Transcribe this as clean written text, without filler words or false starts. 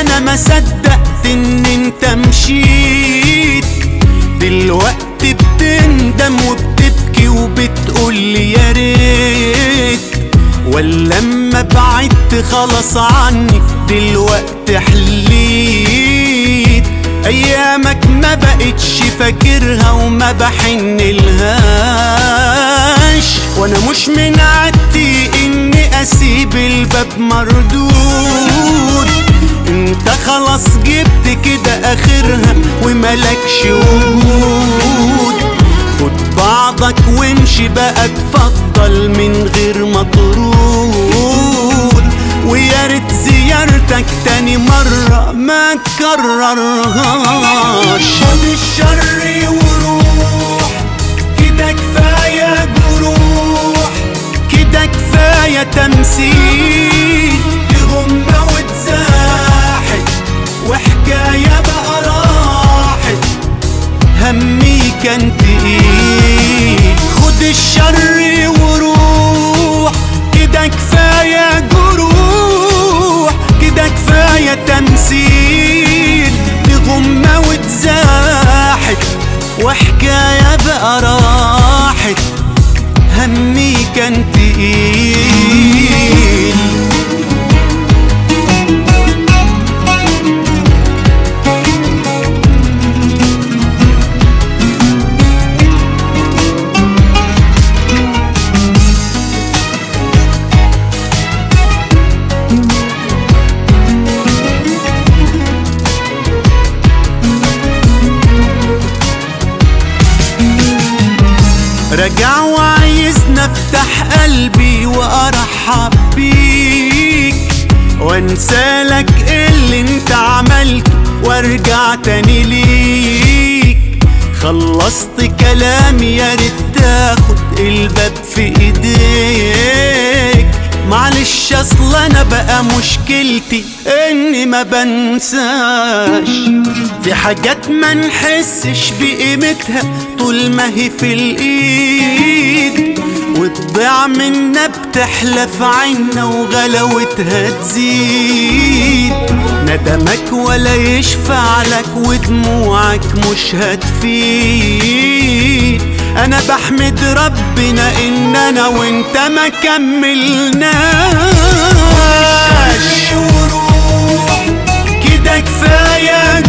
انا ما صدقت ان انت مشيت. دلوقتي بتندم وبتبكي وبتقولي يا ريت، ولا اما بعدت خلاص عني دلوقتي حليت. ايامك ما بقتش فاكرها وما بحنلهاش، وانا مش من عادتي اني اسيب الباب مردود. انت خلاص جبت كده اخرها وملكش وجود. خد بعضك وامشي بقى اتفضل من غير ما ترود، ويا ريت زيارتك تاني مرة ما تكررهاش. خد الشر وروح كده كفاية جروح، كده كفاية تمثيل. دي غمة واتزاحت وحكاية بقى راحت، همي كان تقيل. خد الشر وروح كده كفاية جروح، كده كفاية تمثيل. دي غمة واتزاحت وحكاية بقى راحت، همي كان تقيل. راجع وعايزني افتح قلبي وارحب بيك، وانسالك اللي انت عملته وارجع تاني ليك. خلصت كلامي يا ريت تاخد الباب في ايديك. معلش اصل انا بقى مشكلتي اني ما بنساش، في حاجات ما نحسش بقيمتها طول ما هي في الايد، وتضيع منا بتحلى في عنا وغلاوتها تزيد. ندمك ولا يشفع لك ودموعك مش هتفيد. انا بحمد ربنا ان انا وانت ما كملناش. كده كفاية